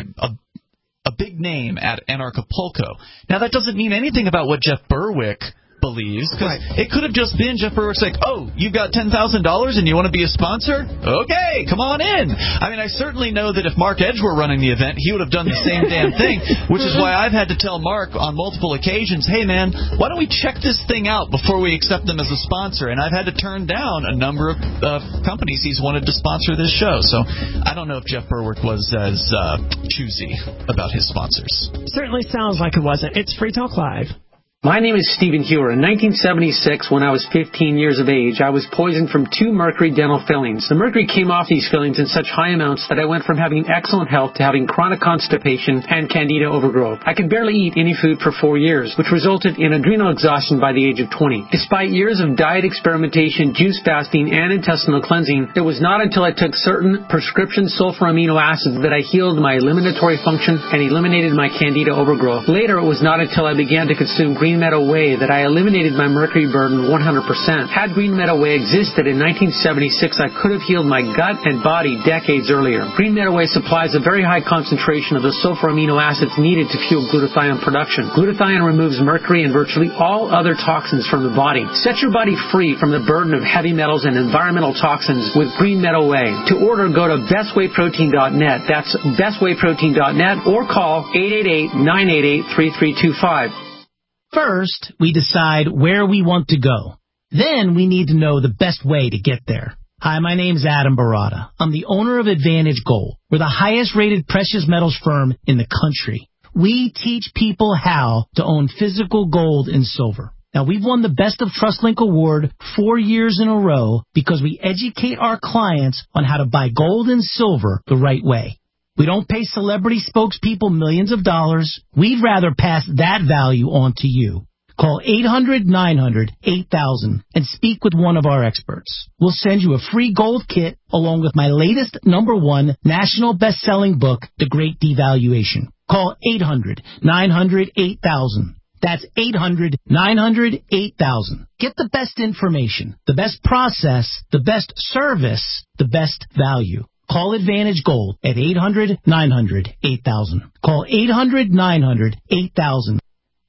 a big name at Anarchapulco. Now, that doesn't mean anything about what Jeff Berwick believes, because it could have just been Jeff Berwick's like, oh, you've got $10,000 and you want to be a sponsor? Okay, come on in. I mean, I certainly know that if Mark Edge were running the event, he would have done the same damn thing, which is why I've had to tell Mark on multiple occasions, hey, man, why don't we check this thing out before we accept them as a sponsor? And I've had to turn down a number of companies he's wanted to sponsor this show. So I don't know if Jeff Berwick was as choosy about his sponsors. Certainly sounds like it wasn't. It's Free Talk Live. My name is Stephen Hewer. In 1976, when I was 15 years of age, I was poisoned from 2 mercury dental fillings. The mercury came off these fillings in such high amounts that I went from having excellent health to having chronic constipation and candida overgrowth. I could barely eat any food for 4 years, which resulted in adrenal exhaustion by the age of 20. Despite years of diet experimentation, juice fasting, and intestinal cleansing, it was not until I took certain prescription sulfur amino acids that I healed my eliminatory function and eliminated my candida overgrowth. Later, it was not until I began to consume Green Meadow Whey that I eliminated my mercury burden 100%. Had Green Meadow Whey existed in 1976, I could have healed my gut and body decades earlier. Green Meadow Whey supplies a very high concentration of the sulfur amino acids needed to fuel glutathione production. Glutathione removes mercury and virtually all other toxins from the body. Set your body free from the burden of heavy metals and environmental toxins with Green Meadow Whey. To order, go to bestwayprotein.net. That's bestwayprotein.net, or call 888-988-3325. First, we decide where we want to go. Then we need to know the best way to get there. Hi, my name's Adam Barada. I'm the owner of Advantage Gold. We're the highest rated precious metals firm in the country. We teach people how to own physical gold and silver. Now, we've won the Best of TrustLink Award 4 years in a row because we educate our clients on how to buy gold and silver the right way. We don't pay celebrity spokespeople millions of dollars. We'd rather pass that value on to you. Call 800-900-8000 and speak with one of our experts. We'll send you a free gold kit along with my latest #1 national best-selling book, The Great Devaluation. Call 800-900-8000. That's 800-900-8000. Get the best information, the best process, the best service, the best value. Call Advantage Gold at 800-900-8000. Call 800-900-8000.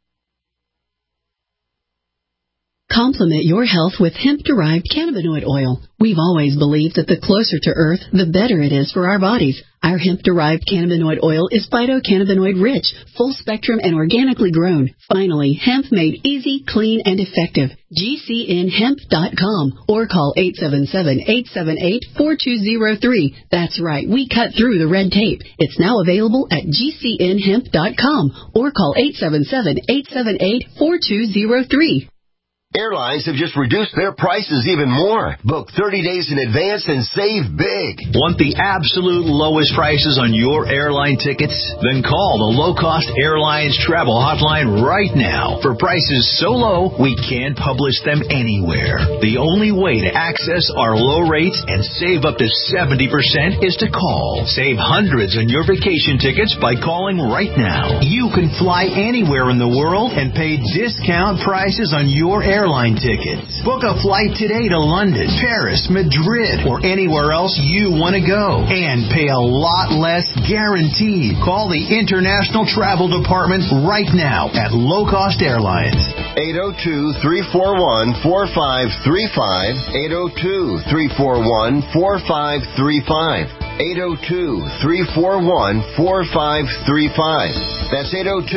Complement your health with hemp-derived cannabinoid oil. We've always believed that the closer to Earth, the better it is for our bodies. Our hemp-derived cannabinoid oil is phytocannabinoid-rich, full-spectrum, and organically grown. Finally, hemp made easy, clean, and effective. GCNhemp.com or call 877-878-4203. That's right, we cut through the red tape. It's now available at GCNhemp.com or call 877-878-4203. Airlines have just reduced their prices even more. Book 30 days in advance and save big. Want the absolute lowest prices on your airline tickets? Then call the Low Cost Airlines Travel Hotline right now. For prices so low, we can't publish them anywhere. The only way to access our low rates and save up to 70% is to call. Save hundreds on your vacation tickets by calling right now. You can fly anywhere in the world and pay discount prices on your airline tickets. Book a flight today to London, Paris, Madrid, or anywhere else you want to go. And pay a lot less guaranteed. Call the International Travel Department right now at Low Cost Airlines. 802-341-4535. 802-341-4535. 802-341-4535. That's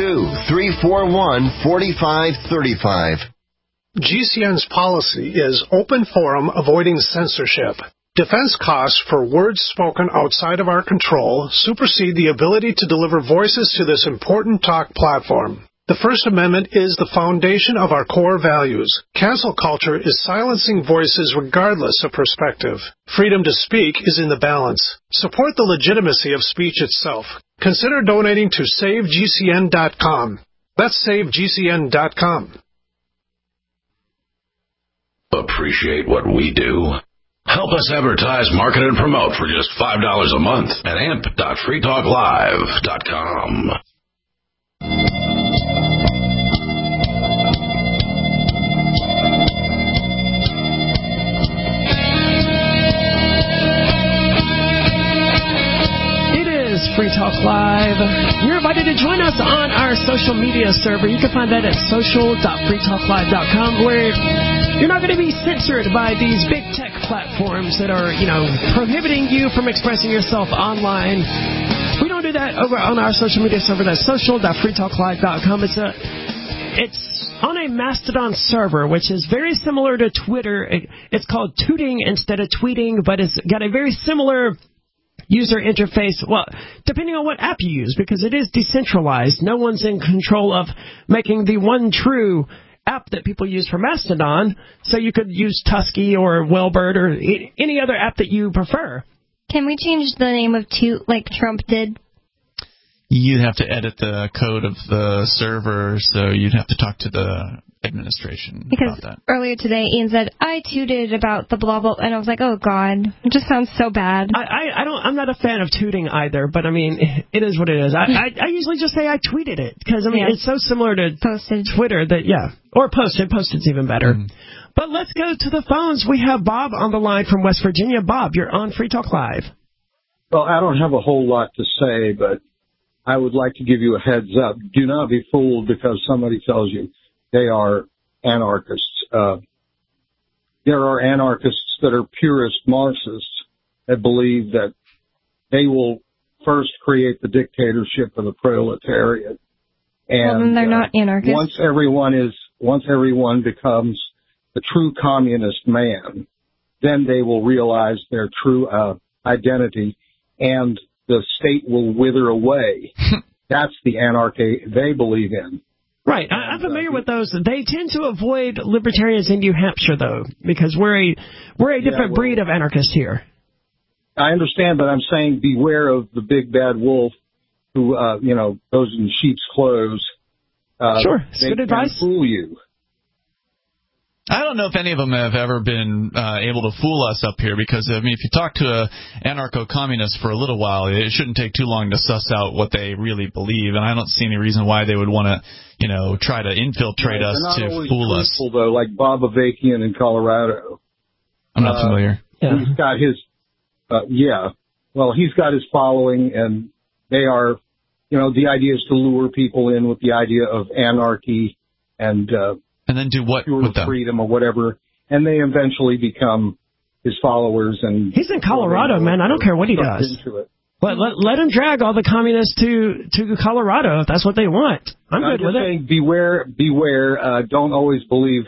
802-341-4535. GCN's policy is open forum, avoiding censorship. Defense costs for words spoken outside of our control supersede the ability to deliver voices to this important talk platform. The First Amendment is the foundation of our core values. Cancel culture is silencing voices regardless of perspective. Freedom to speak is in the balance. Support the legitimacy of speech itself. Consider donating to SaveGCN.com. That's SaveGCN.com. Appreciate what we do? Help us advertise, market, and promote for just $5 a month at amp.freetalklive.com. Free Talk Live. You're invited to join us on our social media server. You can find that at social.freetalklive.com, where you're not going to be censored by these big tech platforms that are, prohibiting you from expressing yourself online. We don't do that over on our social media server. That's social.freetalklive.com. It's on a Mastodon server, which is very similar to Twitter. It's called Tooting instead of tweeting, but it's got a very similar user interface, well, depending on what app you use, because it is decentralized. No one's in control of making the one true app that people use for Mastodon, so you could use Tusky or Wellbird or any other app that you prefer. Can we change the name of Toot like Trump did? You'd have to edit the code of the server, so you'd have to talk to the administration because about that. Earlier today, Ian said, I tooted about the blah, blah, and I was like, oh, God, it just sounds so bad. I'm not a fan of tooting either, but, it is what it is. I usually just say I tweeted it, because, it's so similar to Twitter that, or posted. Posted's even better. Mm-hmm. But let's go to the phones. We have Bob on the line from West Virginia. Bob, you're on Free Talk Live. Well, I don't have a whole lot to say, but I would like to give you a heads up. Do not be fooled because somebody tells you they are anarchists. There are anarchists that are purist Marxists that believe that they will first create the dictatorship of the proletariat. And then they're not anarchists. Once everyone becomes the true communist man, then they will realize their true identity, and the state will wither away. That's the anarchy they believe in. Right. I'm familiar with those. They tend to avoid libertarians in New Hampshire, though, because we're a different breed of anarchists here. I understand, but I'm saying beware of the big bad wolf who, goes in sheep's clothes. Sure. It's good advice. They can fool you. I don't know if any of them have ever been able to fool us up here, because, I mean, if you talk to an anarcho-communist for a little while, it shouldn't take too long to suss out what they really believe, and I don't see any reason why they would want to, try to infiltrate us to fool us. Though, like Bob Avakian in Colorado. I'm not familiar. He's got his, he's got his following, and they are, the idea is to lure people in with the idea of anarchy and then do what with them? Freedom or whatever, and they eventually become his followers. And he's in Colorado, man. I don't care what he does. But let him drag all the communists to Colorado if that's what they want. I'm good with it. Beware. Don't always believe,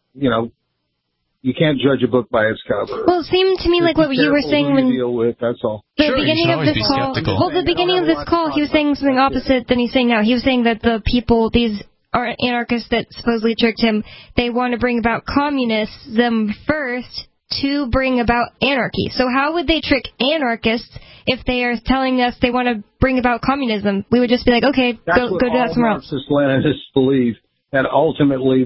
you can't judge a book by its cover. Well, it seemed to me like what you were saying when deal with, that's all. The beginning of this call. Well, the beginning of this call, he was saying something opposite than he's saying now. He was saying that the people, these are anarchists that supposedly tricked him, they want to bring about communism first to bring about anarchy. So how would they trick anarchists if they are telling us they want to bring about communism? We would just be like, okay, go do that somewhere else. Marxist-Leninists believe that ultimately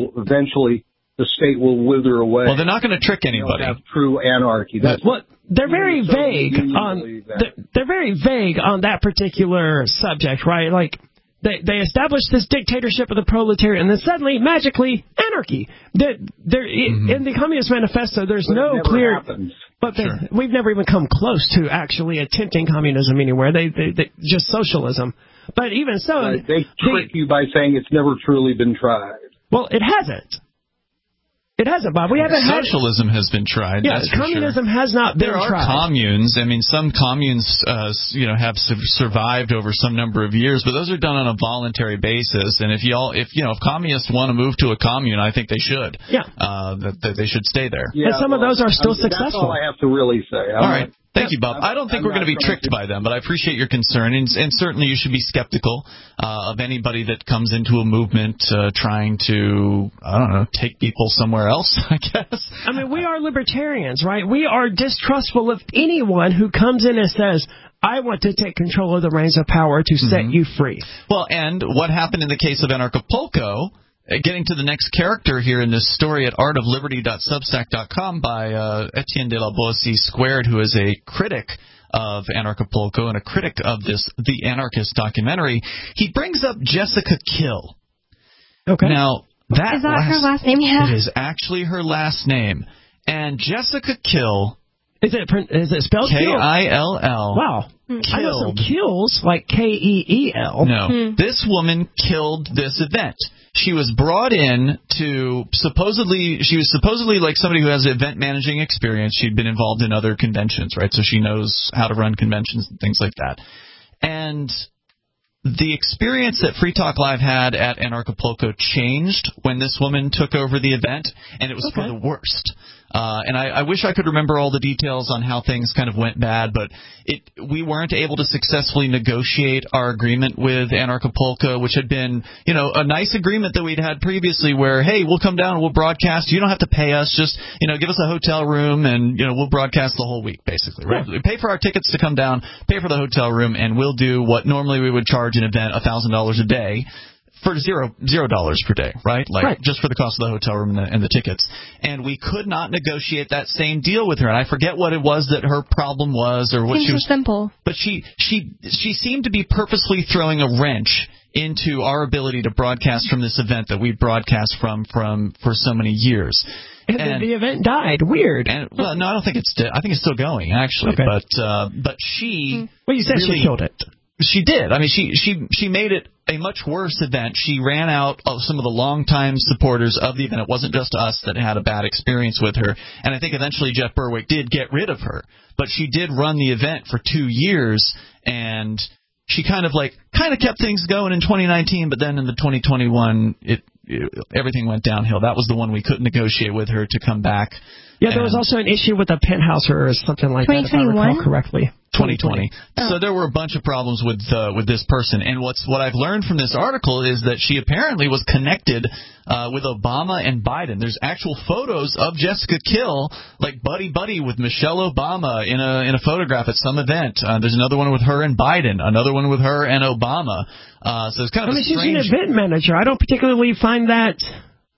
the state will wither away. Well, they're not going to trick anybody. Have true anarchy. They're very vague on. They're very vague on that particular subject, right? Like they established this dictatorship of the proletariat, and then suddenly, magically, anarchy. In the Communist Manifesto, there's no clear. Happens. But we've never even come close to actually attempting communism anywhere. They just socialism. But even so, they trick you by saying it's never truly been tried. Well, it hasn't. It hasn't, Bob. We haven't Socialism has been tried. Yes, communism has not been tried. There are communes. I mean, some communes, have survived over some number of years, but those are done on a voluntary basis. And if communists want to move to a commune, I think they should. Yeah. That they should stay there. Yeah, and some of those are still successful. That's all I have to really say. All right. Thank you, Bob. I don't think we're going to be tricked by them, but I appreciate your concern, and certainly you should be skeptical of anybody that comes into a movement trying to, take people somewhere else, I guess. I mean, we are libertarians, right? We are distrustful of anyone who comes in and says, I want to take control of the reins of power to set you free. Well, and what happened in the case of Anarchapulco, getting to the next character here in this story at artofliberty.substack.com by Etienne de la Boetie Squared, who is a critic of Anarchapulco and a critic of The Anarchist documentary, he brings up Jessica Kill. Okay. Now, is that her last name? Yeah. It is actually her last name. And Jessica Kill... Is it spelled Kill? Wow. I know some kills, like K-E-E-L. No. This woman killed this event. She was brought in to she was supposedly like somebody who has event managing experience. She'd been involved in other conventions, right? So she knows how to run conventions and things like that. And the experience that Free Talk Live had at Anarchapulco changed when this woman took over the event, and it was for the worst. And I wish I could remember all the details on how things kind of went bad, but we weren't able to successfully negotiate our agreement with Anarchapulco, which had been, a nice agreement that we'd had previously where, hey, we'll come down and we'll broadcast. You don't have to pay us. Just, give us a hotel room and, we'll broadcast the whole week, basically. Right? Yeah. Pay for our tickets to come down, pay for the hotel room, and we'll do what normally we would charge an event $1,000 a day. For $0 per day, right? Just for the cost of the hotel room and the tickets. And we could not negotiate that same deal with her. And I forget what it was that her problem was or what she was. Simple. But she seemed to be purposely throwing a wrench into our ability to broadcast from this event that we broadcast from for so many years. And the event died. Weird. No, I don't think it's dead. I think it's still going, actually. Okay. But she. Well, you said really, she killed it. She did. I mean, she made it a much worse event. She ran out of some of the longtime supporters of the event. It wasn't just us that had a bad experience with her. And I think eventually Jeff Berwick did get rid of her. But she did run the event for 2 years, and she kind of kept things going in 2019, but then in the 2021, everything went downhill. That was the one we couldn't negotiate with her to come back. Yeah, there was also an issue with the penthouse or something like that, if I recall correctly. 2020. So there were a bunch of problems with this person. And what I've learned from this article is that she apparently was connected with Obama and Biden. There's actual photos of Jessica Kill, like buddy with Michelle Obama in a photograph at some event. There's another one with her and Biden, another one with her and Obama. So it's kind of she's an event manager. I don't particularly find that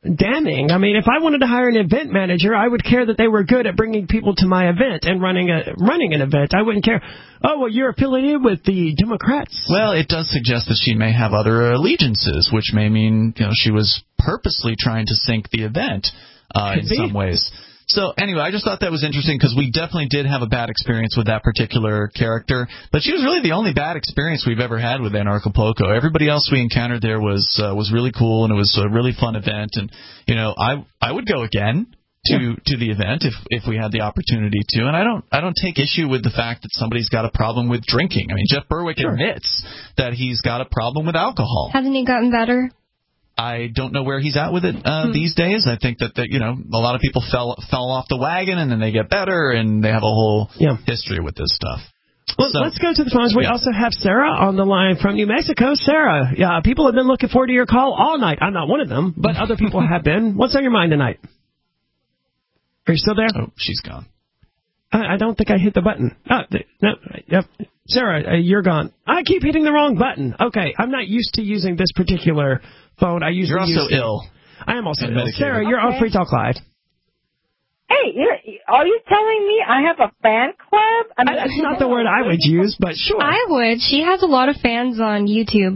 damning. I mean, if I wanted to hire an event manager, I would care that they were good at bringing people to my event and running an event. I wouldn't care, oh, well, you're affiliated with the Democrats. Well, it does suggest that she may have other allegiances, which may mean she was purposely trying to sink the event in some ways. So, anyway, I just thought that was interesting because we definitely did have a bad experience with that particular character. But she was really the only bad experience we've ever had with Anarchapulco. Everybody else we encountered there was really cool, and it was a really fun event. And, I would go again to the event if we had the opportunity to. And I don't take issue with the fact that somebody's got a problem with drinking. I mean, Jeff Berwick admits that he's got a problem with alcohol. Hasn't he gotten better? I don't know where he's at with it these days. I think that a lot of people fell off the wagon, and then they get better, and they have a whole history with this stuff. Well, let's go to the phones. We also have Sarah on the line from New Mexico. Sarah, people have been looking forward to your call all night. I'm not one of them, but other people have been. What's on your mind tonight? Are you still there? Oh, she's gone. I don't think I hit the button. No, yep. Sarah, you're gone. I keep hitting the wrong button. Okay, I'm not used to using this particular phone. You're also ill. I am also ill. Sarah, you're on Free Talk Live. Hey, are you telling me I have a fan club? That's not the word I would use, but sure. I would. She has a lot of fans on YouTube.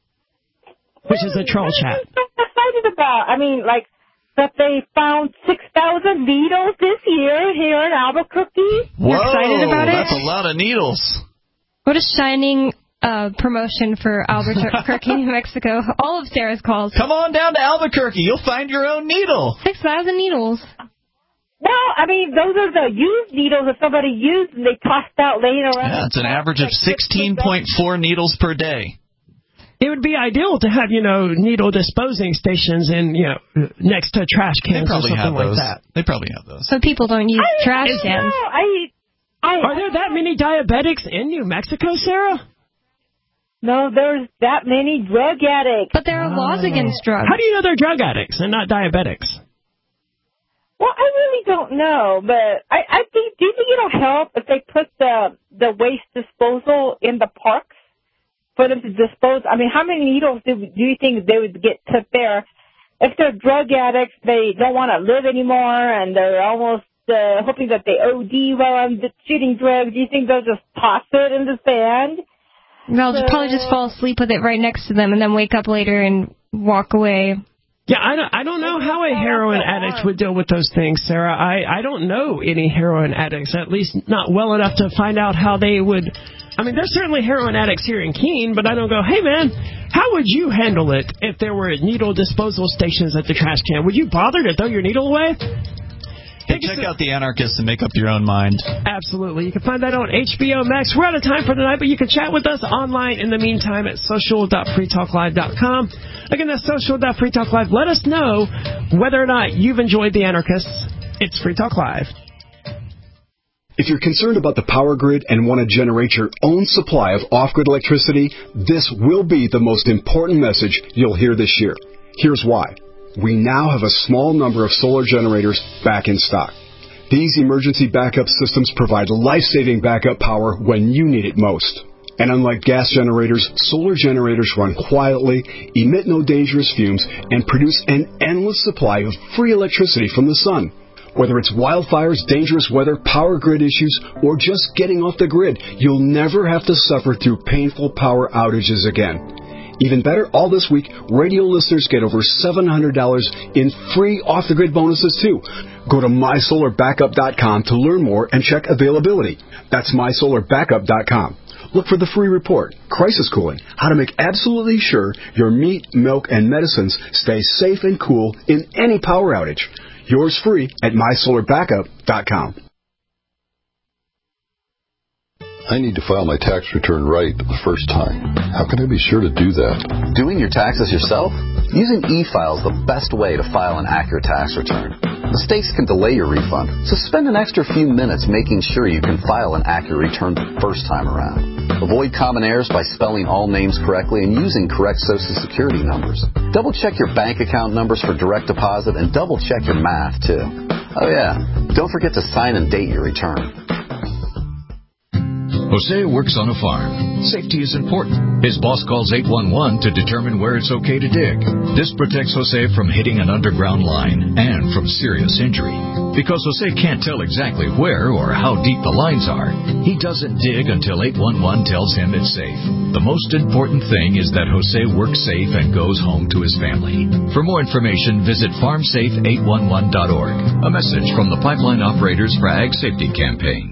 Which is a troll chat. What are you so excited about? That they found 6,000 needles this year here in Albuquerque? Whoa, you're excited about it? That's a lot of needles. What a shining promotion for Albuquerque, New Mexico. All of Sarah's calls. Come on down to Albuquerque. You'll find your own needle. 6,000 needles. Well, those are the used needles that somebody used and they tossed out laying around. Yeah, it's an average of 16.4 needles per day. It would be ideal to have, needle disposing stations in, next to trash cans or something like that. They probably have those. So people don't use trash cans. Are there that many diabetics in New Mexico, Sarah? No, there's that many drug addicts. But there are laws against drugs. How do you know they're drug addicts and not diabetics? Well, I really don't know, but I think, do you think it'll help if they put the waste disposal in the parks for them to dispose? How many needles do you think they would get put there? If they're drug addicts, they don't want to live anymore, and they're almost hoping that they OD while I'm shooting drugs. Do you think they'll just toss it in the sand? They'll probably just fall asleep with it right next to them and then wake up later and walk away. Yeah, I don't know how a heroin addict would deal with those things, Sarah. I don't know any heroin addicts, at least not well enough to find out how they would. There's certainly heroin addicts here in Keene, but I don't go, hey, man, how would you handle it if there were needle disposal stations at the trash can? Would you bother to throw your needle away? Hey, check out The Anarchist and make up your own mind. Absolutely. You can find that on HBO Max. We're out of time for tonight, but you can chat with us online in the meantime at social.freetalklive.com. Again, that's social.freetalklive. Let us know whether or not you've enjoyed The Anarchists. It's Free Talk Live. If you're concerned about the power grid and want to generate your own supply of off-grid electricity, this will be the most important message you'll hear this year. Here's why. We now have a small number of solar generators back in stock. These emergency backup systems provide life-saving backup power when you need it most. And unlike gas generators, solar generators run quietly, emit no dangerous fumes, and produce an endless supply of free electricity from the sun. Whether it's wildfires, dangerous weather, power grid issues, or just getting off the grid, you'll never have to suffer through painful power outages again. Even better, all this week, radio listeners get over $700 in free off-the-grid bonuses, too. Go to mysolarbackup.com to learn more and check availability. That's mysolarbackup.com. Look for the free report, Crisis Cooling, how to make absolutely sure your meat, milk, and medicines stay safe and cool in any power outage. Yours free at mysolarbackup.com. I need to file my tax return right the first time. How can I be sure to do that? Doing your taxes yourself? Using e-file is the best way to file an accurate tax return. Mistakes can delay your refund, so spend an extra few minutes making sure you can file an accurate return the first time around. Avoid common errors by spelling all names correctly and using correct Social Security numbers. Double-check your bank account numbers for direct deposit and double-check your math, too. Oh, yeah, don't forget to sign and date your return. Jose works on a farm. Safety is important. His boss calls 811 to determine where it's okay to dig. This protects Jose from hitting an underground line and from serious injury. Because Jose can't tell exactly where or how deep the lines are, he doesn't dig until 811 tells him it's safe. The most important thing is that Jose works safe and goes home to his family. For more information, visit farmsafe811.org. A message from the Pipeline Operators for Ag Safety Campaign.